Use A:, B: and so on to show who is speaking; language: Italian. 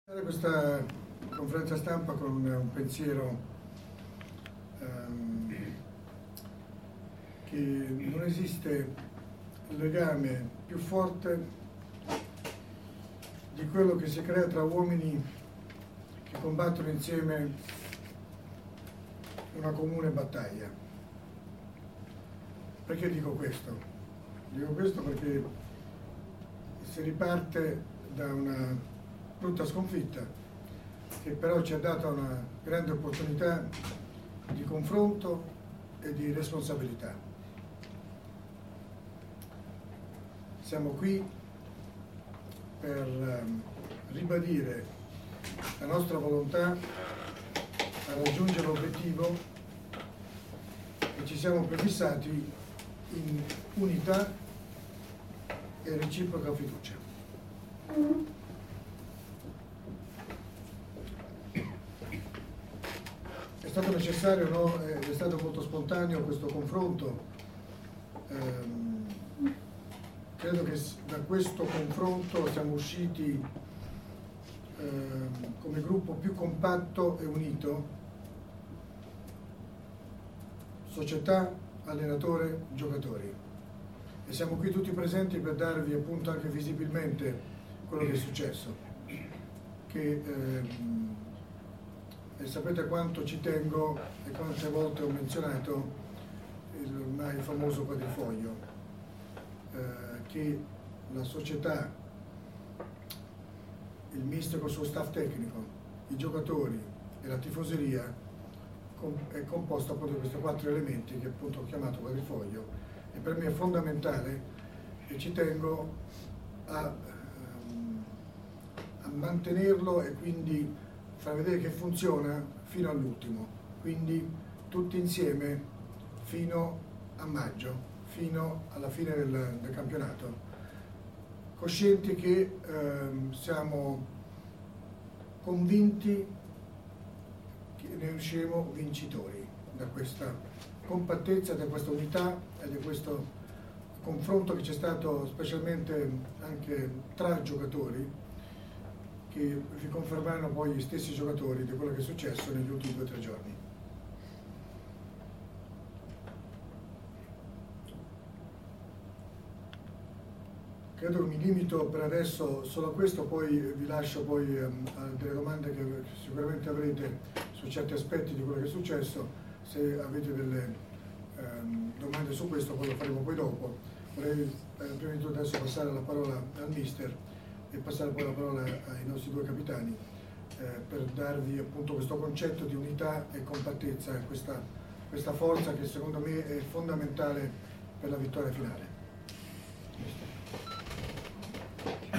A: Questa conferenza stampa con un pensiero che non esiste legame più forte di quello che si crea tra uomini che combattono insieme una comune battaglia. Perché dico questo? Dico questo perché si riparte da una brutta sconfitta che però ci ha dato una grande opportunità di confronto e di responsabilità. Siamo qui per ribadire la nostra volontà a raggiungere l'obiettivo che ci siamo prefissati in unità e reciproca fiducia. È stato necessario, no? È stato molto spontaneo questo confronto. Credo che da questo confronto siamo usciti come gruppo più compatto e unito, società, allenatore, giocatori. E siamo qui tutti presenti per darvi appunto anche visibilmente quello che è successo. E sapete quanto ci tengo e quante volte ho menzionato il ormai famoso quadrifoglio, che la società, il mister con il suo staff tecnico, i giocatori e la tifoseria è composta appunto da questi 4 elementi che appunto ho chiamato quadrifoglio, e per me è fondamentale e ci tengo a mantenerlo e quindi far vedere che funziona fino all'ultimo, quindi tutti insieme fino a maggio, fino alla fine del campionato, coscienti che siamo convinti che ne usciremo vincitori da questa compattezza, da questa unità e da questo confronto che c'è stato specialmente anche tra giocatori, che vi confermeranno poi gli stessi giocatori di quello che è successo negli ultimi 2 o 3 giorni. Credo che mi limito per adesso solo a questo, poi vi lascio poi a delle domande che sicuramente avrete su certi aspetti di quello che è successo. Se avete delle domande su questo poi lo faremo poi dopo. Vorrei prima di tutto adesso passare la parola al mister e passare poi la parola ai nostri 2 capitani per darvi appunto questo concetto di unità e compattezza, questa forza che secondo me è fondamentale per la vittoria finale.